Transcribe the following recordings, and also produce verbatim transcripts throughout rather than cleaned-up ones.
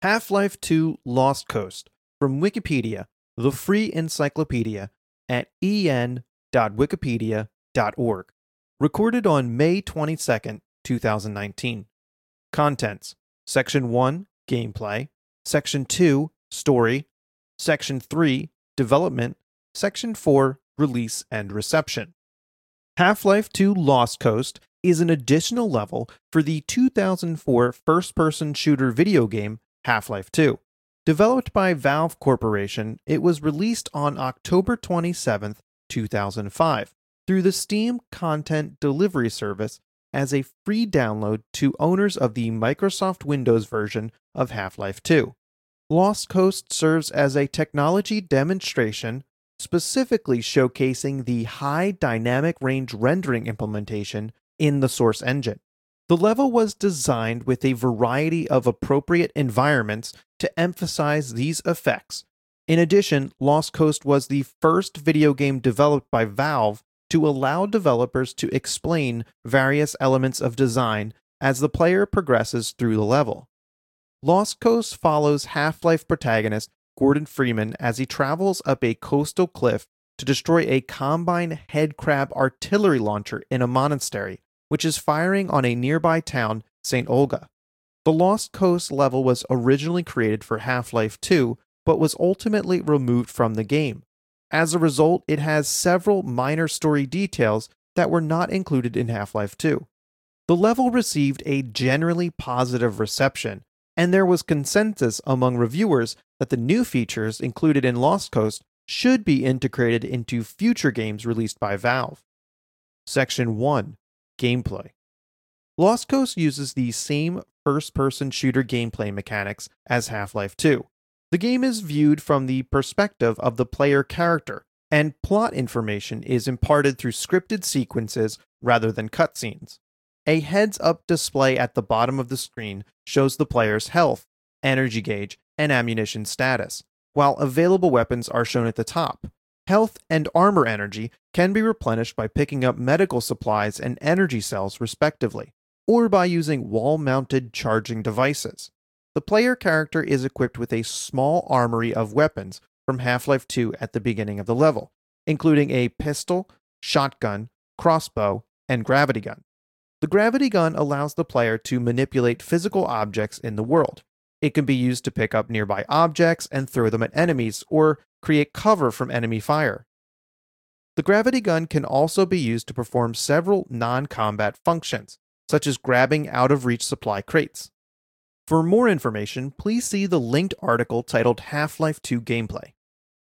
Half-Life two Lost Coast from Wikipedia, the free encyclopedia at e n dot wikipedia dot org. Recorded on May twenty-second, twenty nineteen. Contents: Section one, Gameplay. Section two, Story. Section three, Development. Section four, Release and Reception. Half-Life two Lost Coast is an additional level for the two thousand four first-person shooter video game Half-Life two. Developed by Valve Corporation, it was released on October twenty-seventh, two thousand five, through the Steam Content Delivery Service as a free download to owners of the Microsoft Windows version of Half-Life two. Lost Coast serves as a technology demonstration, specifically showcasing the high dynamic range rendering implementation in the Source engine. The level was designed with a variety of appropriate environments to emphasize these effects. In addition, Lost Coast was the first video game developed by Valve to allow developers to explain various elements of design as the player progresses through the level. Lost Coast follows Half-Life protagonist Gordon Freeman as he travels up a coastal cliff to destroy a Combine headcrab artillery launcher in a monastery, which is firing on a nearby town, Saint Olga. The Lost Coast level was originally created for Half-Life two, but was ultimately removed from the game. As a result, it has several minor story details that were not included in Half-Life two. The level received a generally positive reception, and there was consensus among reviewers that the new features included in Lost Coast should be integrated into future games released by Valve. Section one. Gameplay. Lost Coast uses the same first-person shooter gameplay mechanics as Half-Life two. The game is viewed from the perspective of the player character, and plot information is imparted through scripted sequences rather than cutscenes. A heads-up display at the bottom of the screen shows the player's health, energy gauge, and ammunition status, while available weapons are shown at the top. Health and armor energy can be replenished by picking up medical supplies and energy cells respectively, or by using wall-mounted charging devices. The player character is equipped with a small armory of weapons from Half-Life two at the beginning of the level, including a pistol, shotgun, crossbow, and gravity gun. The gravity gun allows the player to manipulate physical objects in the world. It can be used to pick up nearby objects and throw them at enemies, or create cover from enemy fire. The gravity gun can also be used to perform several non-combat functions, such as grabbing out-of-reach supply crates. For more information, please see the linked article titled Half-Life two Gameplay.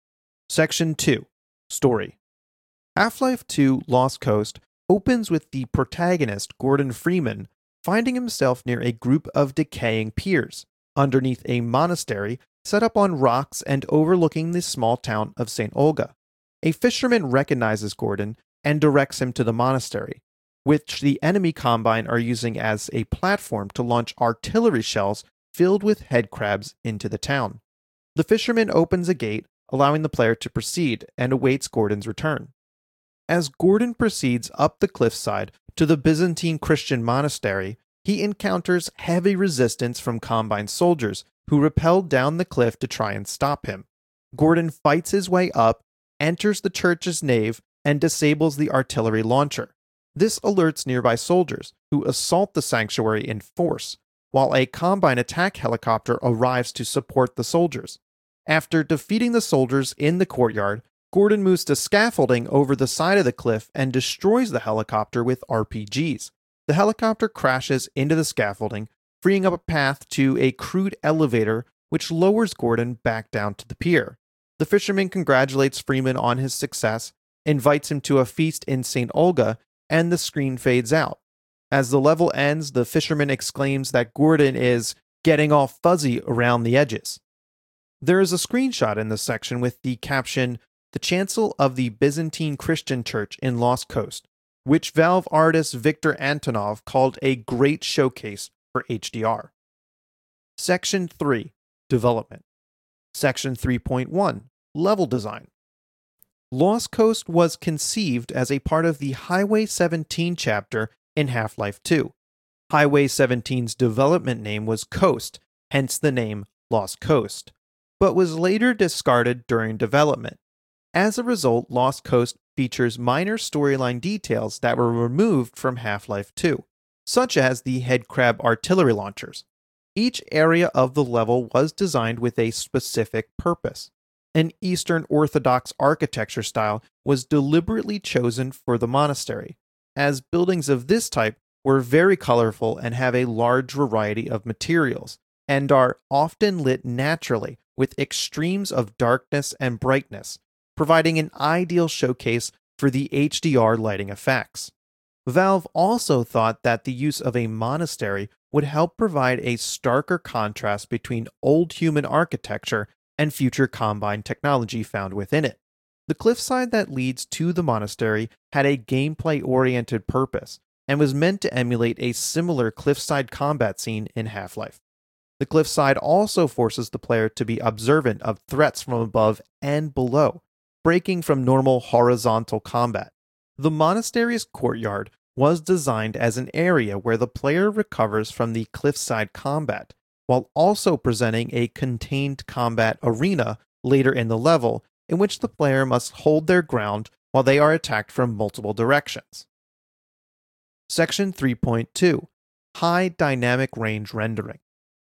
Section two. Story. Half-Life two Lost Coast opens with the protagonist, Gordon Freeman, finding himself near a group of decaying piers, underneath a monastery set up on rocks and overlooking the small town of Saint Olga. A fisherman recognizes Gordon and directs him to the monastery, which the enemy Combine are using as a platform to launch artillery shells filled with headcrabs into the town. The fisherman opens a gate, allowing the player to proceed, and awaits Gordon's return. As Gordon proceeds up the cliffside to the Byzantine Christian monastery, he encounters heavy resistance from Combine soldiers who rappel down the cliff to try and stop him. Gordon fights his way up, enters the church's nave, and disables the artillery launcher. This alerts nearby soldiers, who assault the sanctuary in force, while a Combine attack helicopter arrives to support the soldiers. After defeating the soldiers in the courtyard, Gordon moves to scaffolding over the side of the cliff and destroys the helicopter with R P Gs. The helicopter crashes into the scaffolding, freeing up a path to a crude elevator which lowers Gordon back down to the pier. The fisherman congratulates Freeman on his success, invites him to a feast in Saint Olga, and the screen fades out. As the level ends, the fisherman exclaims that Gordon is getting all fuzzy around the edges. There is a screenshot in this section with the caption, "The Chancel of the Byzantine Christian Church in Lost Coast," which Valve artist Viktor Antonov called a great showcase for H D R. Section three. Development. Section three point one. Level Design. Lost Coast was conceived as a part of the Highway seventeen chapter in Half-Life two. Highway seventeen's development name was Coast, hence the name Lost Coast, but was later discarded during development. As a result, Lost Coast features minor storyline details that were removed from Half-Life two, such as the headcrab artillery launchers. Each area of the level was designed with a specific purpose. An Eastern Orthodox architecture style was deliberately chosen for the monastery, as buildings of this type were very colorful and have a large variety of materials, and are often lit naturally with extremes of darkness and brightness, providing an ideal showcase for the H D R lighting effects. Valve also thought that the use of a monastery would help provide a starker contrast between old human architecture and future Combine technology found within it. The cliffside that leads to the monastery had a gameplay-oriented purpose and was meant to emulate a similar cliffside combat scene in Half-Life. The cliffside also forces the player to be observant of threats from above and below, breaking from normal horizontal combat. The monastery's courtyard was designed as an area where the player recovers from the cliffside combat, while also presenting a contained combat arena later in the level in which the player must hold their ground while they are attacked from multiple directions. Section three point two. High Dynamic Range Rendering.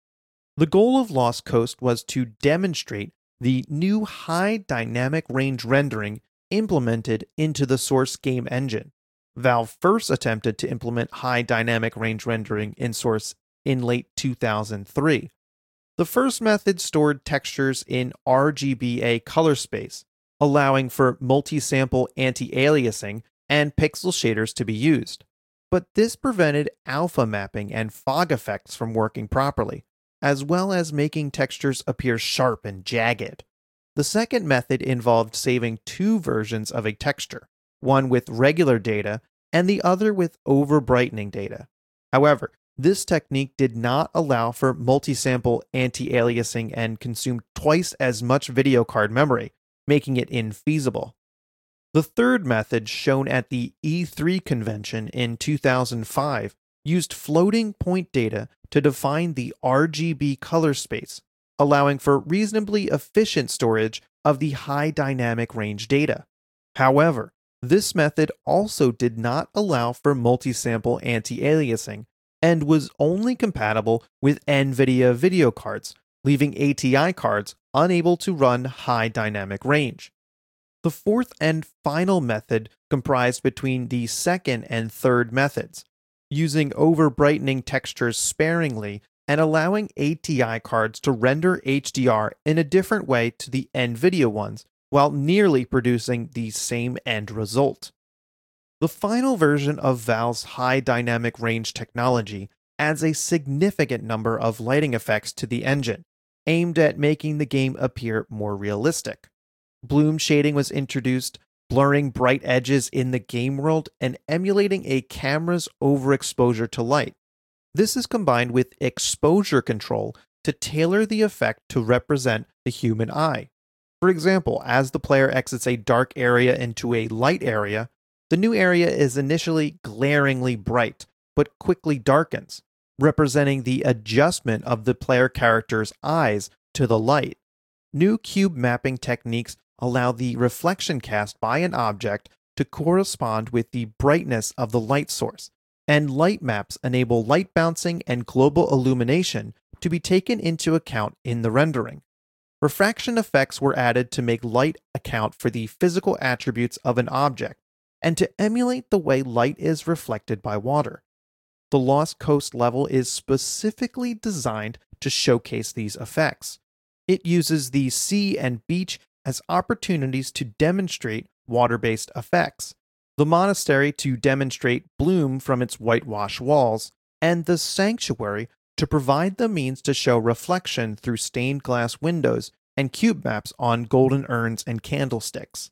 The goal of Lost Coast was to demonstrate the new high dynamic range rendering implemented into the Source game engine. Valve first attempted to implement high dynamic range rendering in Source in late two thousand three. The first method stored textures in R G B A color space, allowing for multi-sample anti-aliasing and pixel shaders to be used. But this prevented alpha mapping and fog effects from working properly, as well as making textures appear sharp and jagged. The second method involved saving two versions of a texture, one with regular data and the other with over-brightening data. However, this technique did not allow for multi-sample anti-aliasing and consumed twice as much video card memory, making it infeasible. The third method, shown at the E three convention in two thousand five, used floating point data to define the R G B color space, allowing for reasonably efficient storage of the high dynamic range data. However, this method also did not allow for multi-sample anti-aliasing and was only compatible with NVIDIA video cards, leaving A T I cards unable to run high dynamic range. The fourth and final method comprised between the second and third methods, using over-brightening textures sparingly and allowing A T I cards to render H D R in a different way to the NVIDIA ones, while nearly producing the same end result. The final version of Valve's high dynamic range technology adds a significant number of lighting effects to the engine, aimed at making the game appear more realistic. Bloom shading was introduced, blurring bright edges in the game world and emulating a camera's overexposure to light. This is combined with exposure control to tailor the effect to represent the human eye. For example, as the player exits a dark area into a light area, the new area is initially glaringly bright, but quickly darkens, representing the adjustment of the player character's eyes to the light. New cube mapping techniques allow the reflection cast by an object to correspond with the brightness of the light source, and light maps enable light bouncing and global illumination to be taken into account in the rendering. Refraction effects were added to make light account for the physical attributes of an object, and to emulate the way light is reflected by water. The Lost Coast level is specifically designed to showcase these effects. It uses the sea and beach as opportunities to demonstrate water-based effects, the monastery to demonstrate bloom from its whitewashed walls, and the sanctuary to provide the means to show reflection through stained glass windows and cube maps on golden urns and candlesticks.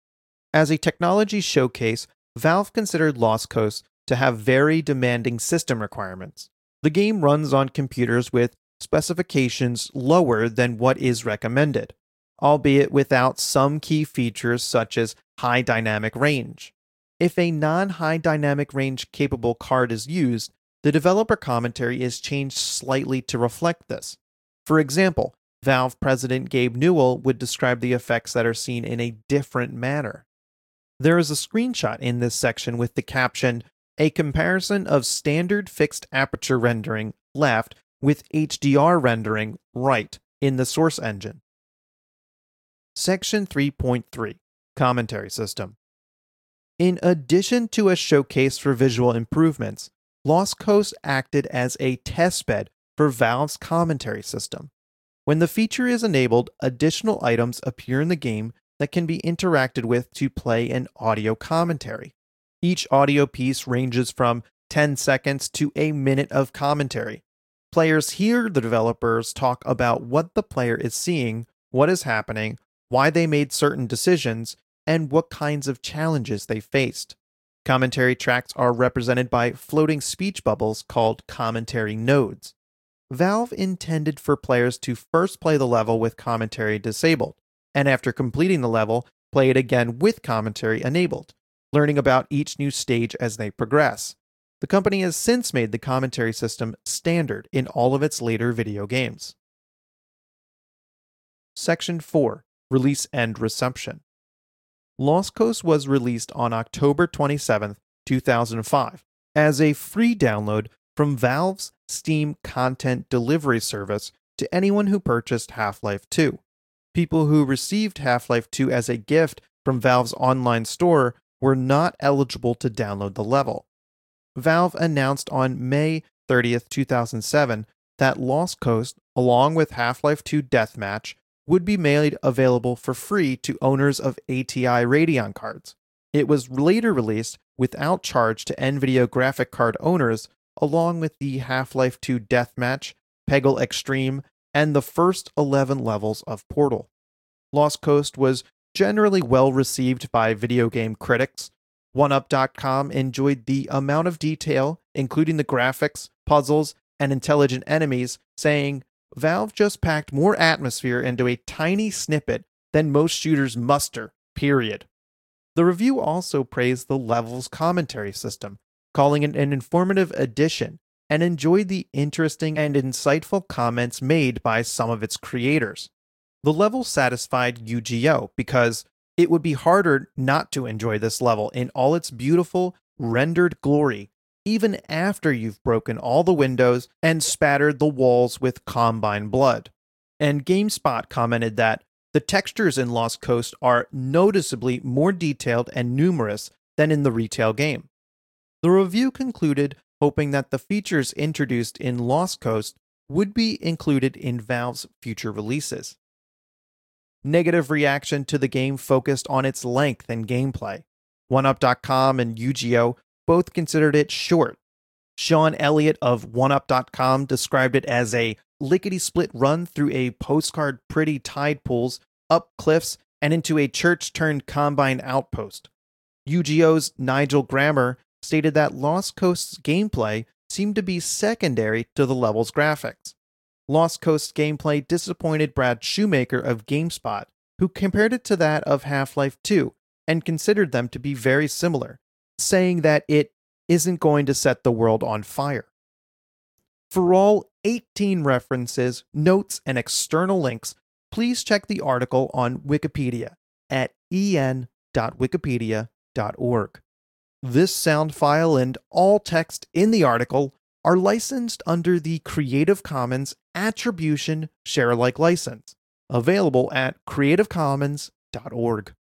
As a technology showcase, Valve considered Lost Coast to have very demanding system requirements. The game runs on computers with specifications lower than what is recommended, albeit without some key features such as high dynamic range. If a non-high dynamic range capable card is used, the developer commentary is changed slightly to reflect this. For example, Valve president Gabe Newell would describe the effects that are seen in a different manner. There is a screenshot in this section with the caption, "A comparison of standard fixed aperture rendering left with H D R rendering right in the source engine." Section three point three, Commentary System. In addition to a showcase for visual improvements, Lost Coast acted as a testbed for Valve's commentary system. When the feature is enabled, additional items appear in the game that can be interacted with to play an audio commentary. Each audio piece ranges from ten seconds to a minute of commentary. Players hear the developers talk about what the player is seeing, what is happening, why they made certain decisions, and what kinds of challenges they faced. Commentary tracks are represented by floating speech bubbles called commentary nodes. Valve intended for players to first play the level with commentary disabled, and after completing the level, play it again with commentary enabled, learning about each new stage as they progress. The company has since made the commentary system standard in all of its later video games. Section four, Release and Reception. Lost Coast was released on October twenty-seventh, two thousand five, as a free download from Valve's Steam content delivery service to anyone who purchased Half-Life two. People who received Half-Life two as a gift from Valve's online store were not eligible to download the level. Valve announced on May thirtieth, two thousand seven that Lost Coast, along with Half-Life two Deathmatch, would be made available for free to owners of A T I Radeon cards. It was later released without charge to NVIDIA graphic card owners, along with the Half-Life two Deathmatch, Peggle Extreme, and the first eleven levels of Portal. Lost Coast was generally well received by video game critics. one up dot com enjoyed the amount of detail, including the graphics, puzzles, and intelligent enemies, saying, "Valve just packed more atmosphere into a tiny snippet than most shooters muster, period." The review also praised the level's commentary system, calling it an informative addition, and enjoyed the interesting and insightful comments made by some of its creators. The level satisfied U G O because it would be harder not to enjoy this level in all its beautiful, rendered glory, even after you've broken all the windows and spattered the walls with Combine blood. And GameSpot commented that the textures in Lost Coast are noticeably more detailed and numerous than in the retail game. The review concluded hoping that the features introduced in Lost Coast would be included in Valve's future releases. Negative reaction to the game focused on its length and gameplay. one up dot com and U G O both considered it short. Sean Elliott of one up dot com described it as a lickety-split run through a postcard pretty tide pools, up cliffs, and into a church-turned-combine outpost. U G O's Nigel Grammer stated that Lost Coast's gameplay seemed to be secondary to the level's graphics. Lost Coast's gameplay disappointed Brad Shoemaker of GameSpot, who compared it to that of Half-Life two and considered them to be very similar, saying that it isn't going to set the world on fire. For all eighteen references, notes, and external links, please check the article on Wikipedia at e n dot wikipedia dot org. This sound file and all text in the article are licensed under the Creative Commons Attribution Share-alike license, available at creative commons dot org.